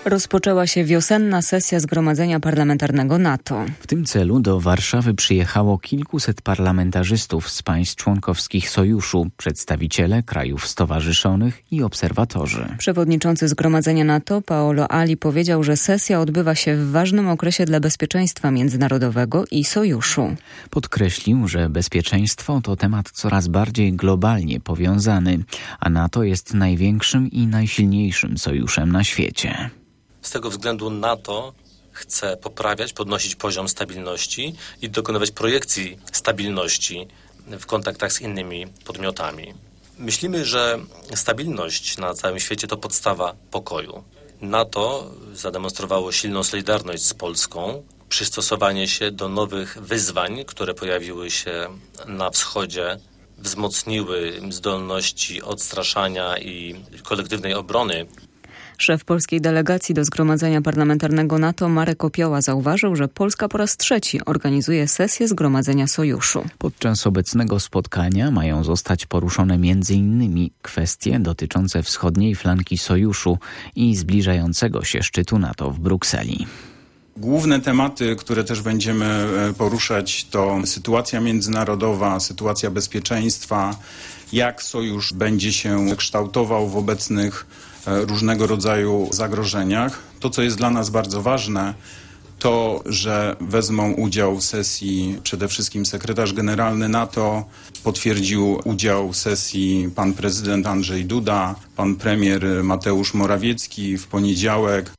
Rozpoczęła się wiosenna sesja Zgromadzenia Parlamentarnego NATO. W tym celu do Warszawy przyjechało kilkuset parlamentarzystów z państw członkowskich sojuszu, przedstawiciele krajów stowarzyszonych i obserwatorzy. Przewodniczący Zgromadzenia NATO Paolo Ali powiedział, że sesja odbywa się w ważnym okresie dla bezpieczeństwa międzynarodowego i sojuszu. Podkreślił, że bezpieczeństwo to temat coraz bardziej globalnie powiązany, a NATO jest największym i najsilniejszym sojuszem na świecie. Z tego względu NATO chce poprawiać, podnosić poziom stabilności i dokonywać projekcji stabilności w kontaktach z innymi podmiotami. Myślimy, że stabilność na całym świecie to podstawa pokoju. NATO zademonstrowało silną solidarność z Polską, przystosowanie się do nowych wyzwań, które pojawiły się na wschodzie, wzmocniły zdolności odstraszania i kolektywnej obrony. Szef polskiej delegacji do Zgromadzenia Parlamentarnego NATO Marek Opioła zauważył, że Polska po raz trzeci organizuje sesję Zgromadzenia Sojuszu. Podczas obecnego spotkania mają zostać poruszone m.in. kwestie dotyczące wschodniej flanki Sojuszu i zbliżającego się szczytu NATO w Brukseli. Główne tematy, które też będziemy poruszać, to sytuacja międzynarodowa, sytuacja bezpieczeństwa, jak sojusz będzie się kształtował w obecnych różnego rodzaju zagrożeniach. To, co jest dla nas bardzo ważne, to, że wezmą udział w sesji przede wszystkim sekretarz generalny NATO, potwierdził udział w sesji pan prezydent Andrzej Duda, pan premier Mateusz Morawiecki w poniedziałek.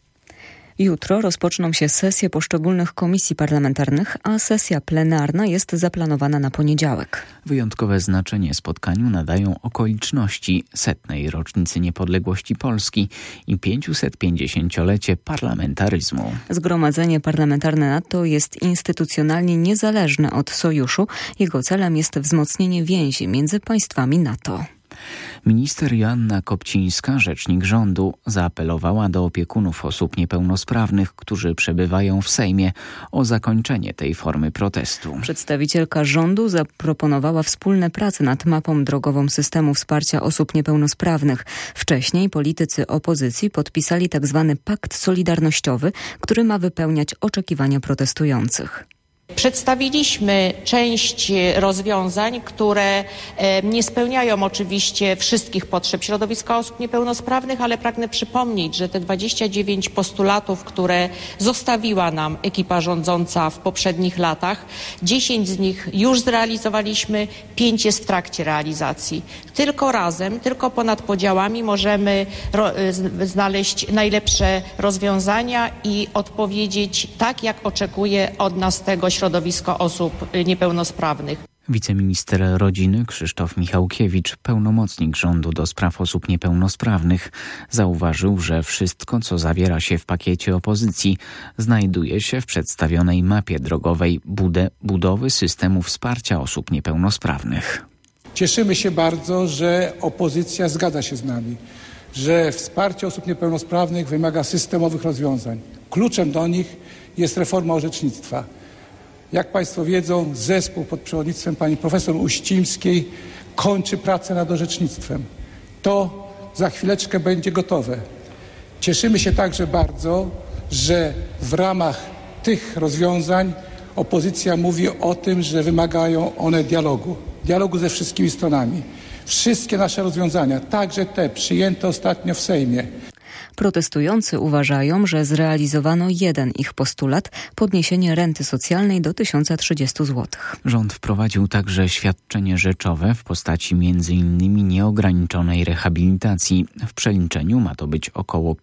Jutro rozpoczną się sesje poszczególnych komisji parlamentarnych, a sesja plenarna jest zaplanowana na poniedziałek. Wyjątkowe znaczenie spotkaniu nadają okoliczności 100. rocznicy niepodległości Polski i 550-lecie parlamentaryzmu. Zgromadzenie Parlamentarne NATO jest instytucjonalnie niezależne od sojuszu. Jego celem jest wzmocnienie więzi między państwami NATO. Minister Joanna Kopcińska, rzecznik rządu, zaapelowała do opiekunów osób niepełnosprawnych, którzy przebywają w Sejmie, o zakończenie tej formy protestu. Przedstawicielka rządu zaproponowała wspólne prace nad mapą drogową systemu wsparcia osób niepełnosprawnych. Wcześniej politycy opozycji podpisali tzw. pakt solidarnościowy, który ma wypełniać oczekiwania protestujących. Przedstawiliśmy część rozwiązań, które nie spełniają oczywiście wszystkich potrzeb środowiska osób niepełnosprawnych, ale pragnę przypomnieć, że te 29 postulatów, które zostawiła nam ekipa rządząca w poprzednich latach, 10 z nich już zrealizowaliśmy, 5 jest w trakcie realizacji. Tylko razem, tylko ponad podziałami możemy znaleźć najlepsze rozwiązania i odpowiedzieć tak, jak oczekuje od nas tego środowisko osób niepełnosprawnych. Wiceminister rodziny Krzysztof Michałkiewicz, pełnomocnik rządu do spraw osób niepełnosprawnych, zauważył, że wszystko, co zawiera się w pakiecie opozycji, znajduje się w przedstawionej mapie drogowej budowy systemu wsparcia osób niepełnosprawnych. Cieszymy się bardzo, że opozycja zgadza się z nami, że wsparcie osób niepełnosprawnych wymaga systemowych rozwiązań. Kluczem do nich jest reforma orzecznictwa. Jak Państwo wiedzą, zespół pod przewodnictwem pani profesor Uścińskiej kończy pracę nad orzecznictwem. To za chwileczkę będzie gotowe. Cieszymy się także bardzo, że w ramach tych rozwiązań opozycja mówi o tym, że wymagają one dialogu ze wszystkimi stronami. Wszystkie nasze rozwiązania, także te przyjęte ostatnio w Sejmie. Protestujący uważają, że zrealizowano jeden ich postulat – podniesienie renty socjalnej do 1030 zł. Rząd wprowadził także świadczenie rzeczowe w postaci m.in. nieograniczonej rehabilitacji. W przeliczeniu ma to być około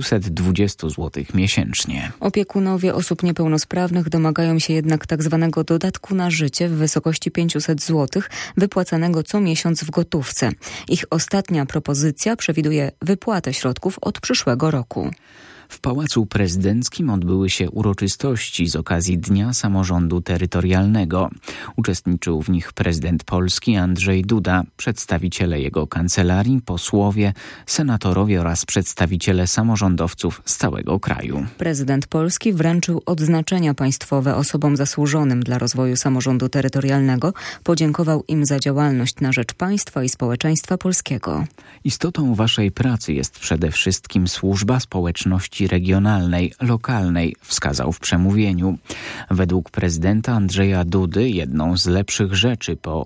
520 zł miesięcznie. Opiekunowie osób niepełnosprawnych domagają się jednak tzw. dodatku na życie w wysokości 500 zł wypłacanego co miesiąc w gotówce. Ich ostatnia propozycja przewiduje wypłatę środków od przyszłego roku. W Pałacu Prezydenckim odbyły się uroczystości z okazji Dnia Samorządu Terytorialnego. Uczestniczył w nich prezydent Polski Andrzej Duda, przedstawiciele jego kancelarii, posłowie, senatorowie oraz przedstawiciele samorządowców z całego kraju. Prezydent Polski wręczył odznaczenia państwowe osobom zasłużonym dla rozwoju samorządu terytorialnego. Podziękował im za działalność na rzecz państwa i społeczeństwa polskiego. Istotą waszej pracy jest przede wszystkim służba społeczności wolności regionalnej, lokalnej, wskazał w przemówieniu. Według prezydenta Andrzeja Dudy jedną z lepszych rzeczy po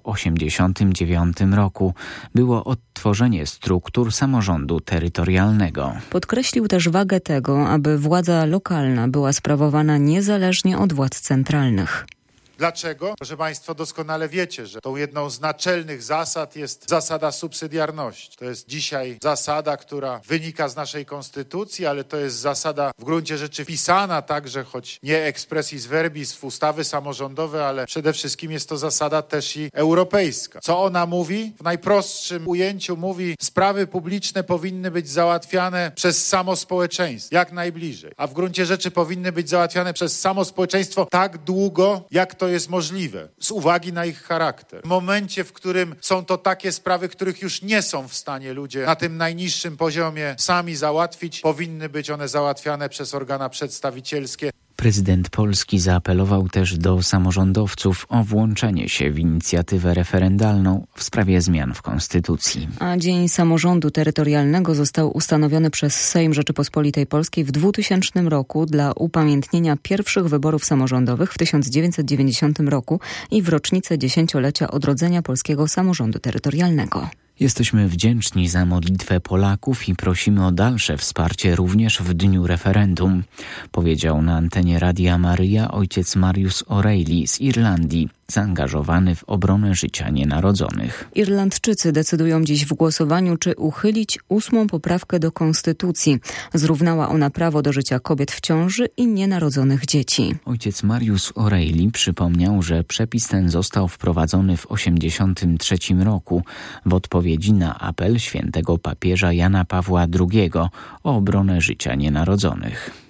1989 roku było odtworzenie struktur samorządu terytorialnego. Podkreślił też wagę tego, aby władza lokalna była sprawowana niezależnie od władz centralnych. Dlaczego? Proszę Państwo, doskonale wiecie, że tą jedną z naczelnych zasad jest zasada subsydiarności. To jest dzisiaj zasada, która wynika z naszej konstytucji, ale to jest zasada w gruncie rzeczy wpisana także, choć nie expressis verbis w ustawy samorządowe, ale przede wszystkim jest to zasada też i europejska. Co ona mówi? W najprostszym ujęciu mówi, sprawy publiczne powinny być załatwiane przez samo społeczeństwo, jak najbliżej. A w gruncie rzeczy powinny być załatwiane przez samo społeczeństwo tak długo, jak to jest możliwe, z uwagi na ich charakter. W momencie, w którym są to takie sprawy, których już nie są w stanie ludzie na tym najniższym poziomie sami załatwić, powinny być one załatwiane przez organa przedstawicielskie. Prezydent Polski zaapelował też do samorządowców o włączenie się w inicjatywę referendalną w sprawie zmian w Konstytucji. A Dzień Samorządu Terytorialnego został ustanowiony przez Sejm Rzeczypospolitej Polskiej w 2000 roku dla upamiętnienia pierwszych wyborów samorządowych w 1990 roku i w rocznicę 10-lecia odrodzenia polskiego samorządu terytorialnego. Jesteśmy wdzięczni za modlitwę Polaków i prosimy o dalsze wsparcie również w dniu referendum, powiedział na antenie Radia Maryja ojciec Mariusz O'Reilly z Irlandii, zaangażowany w obronę życia nienarodzonych. Irlandczycy decydują dziś w głosowaniu, czy uchylić 8. poprawkę do Konstytucji. Zrównała ona prawo do życia kobiet w ciąży i nienarodzonych dzieci. Ojciec Mariusz O'Reilly przypomniał, że przepis ten został wprowadzony w 1983 roku w odpowiedzi na apel świętego papieża Jana Pawła II o obronę życia nienarodzonych.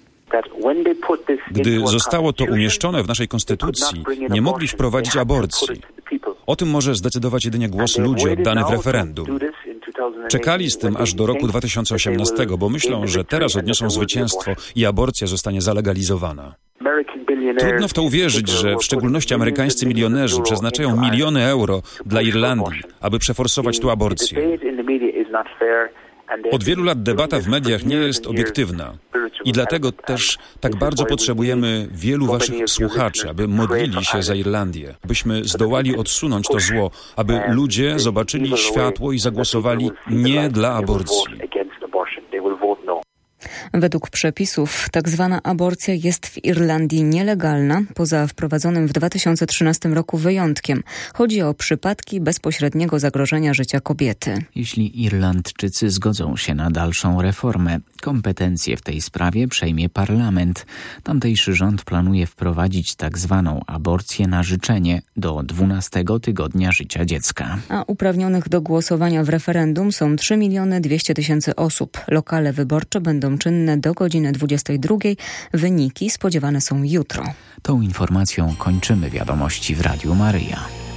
Gdy zostało to umieszczone w naszej konstytucji, nie mogli wprowadzić aborcji. O tym może zdecydować jedynie głos ludzi oddany w referendum. Czekali z tym aż do roku 2018, bo myślą, że teraz odniosą zwycięstwo i aborcja zostanie zalegalizowana. Trudno w to uwierzyć, że w szczególności amerykańscy milionerzy przeznaczają miliony euro dla Irlandii, aby przeforsować tu aborcję. Od wielu lat debata w mediach nie jest obiektywna i dlatego też tak bardzo potrzebujemy wielu waszych słuchaczy, aby modlili się za Irlandię, byśmy zdołali odsunąć to zło, aby ludzie zobaczyli światło i zagłosowali nie dla aborcji. Według przepisów tzw. aborcja jest w Irlandii nielegalna, poza wprowadzonym w 2013 roku wyjątkiem. Chodzi o przypadki bezpośredniego zagrożenia życia kobiety. Jeśli Irlandczycy zgodzą się na dalszą reformę, kompetencje w tej sprawie przejmie parlament. Tamtejszy rząd planuje wprowadzić tzw. aborcję na życzenie do 12 tygodnia życia dziecka. A uprawnionych do głosowania w referendum są 3 200 000 osób. Lokale wyborcze będą czynne do godziny 22. Wyniki spodziewane są jutro. Tą informacją kończymy wiadomości w Radiu Maryja.